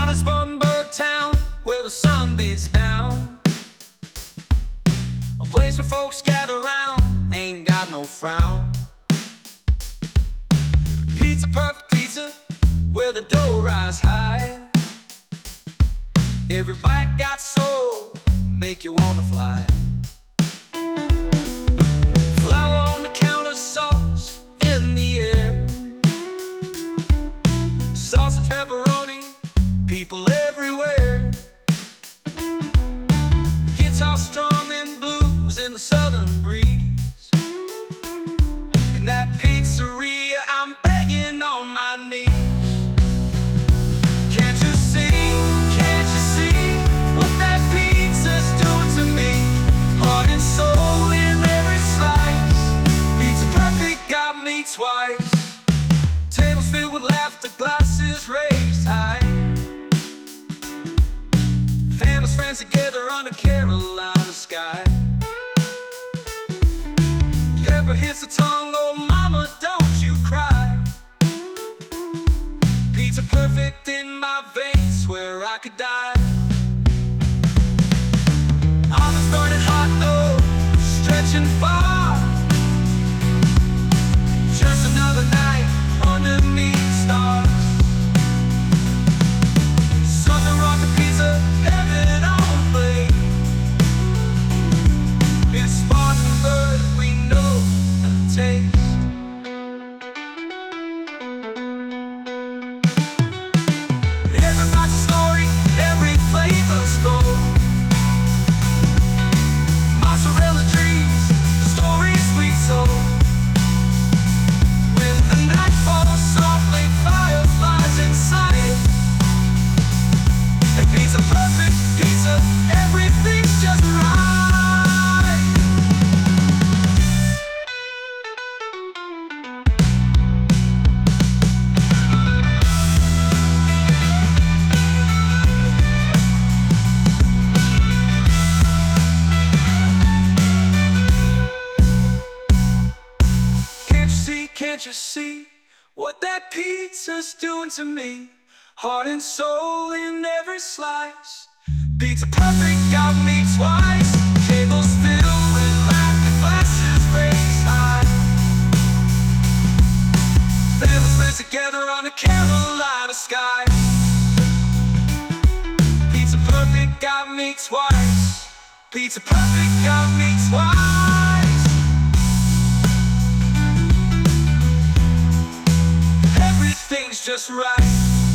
Johannesburg town, where the sun beats down. A place where folks gather around, ain't got no frown. Pizza, perfect pizza, where the dough rise high. Every bite got soul, make you wanna fly. Flour on the counter, sauce in the air. Sausage, pepperoni, people everywhere. Guitar strumming blues in the southern breeze. In that pizzeria, I'm begging on my knees. Can't you see what that pizza's doing to me? Heart and soul in every slice. Pizza perfect got me twice. Tables filled with laughter, glasses raised high. Families, friends together under Carolina sky. Pepper hits the tongue, oh mama, don't you cry. Pizza perfect in my veins, where I could die. Almonds burning hot, oh, stretching far. Just another night underneath stars. Southern rock pizza, heaven on plate. It's Spartanburg, we know the taste. Everybody's story, every flavor stole. Mozzarella trees, the story's sweet soul. When the night falls softly, fireflies inside. And pizza perfect, pizza, everything's just right. Can't you see what that pizza's doing to me? Heart and soul in every slice. Pizza perfect got me twice. Tables filled with laughter, glasses raised high. Families live together under Carolina sky. Pizza perfect got me twice. Pizza perfect got me twice. Everything's just right.